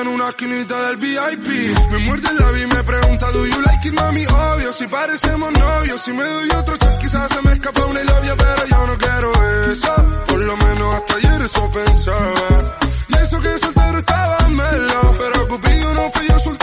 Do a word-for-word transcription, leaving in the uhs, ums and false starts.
en una esquinita del V I P. Me muerde el labio y me pregunta, do you like it, mami? Obvio, si parecemos novios. Si me doy otro shot quizás se me escapa una labia, pero yo no quiero eso. Por lo menos hasta ayer eso pensaba. Y eso que soltero estaba melo, pero Cupido no fui yo soltero.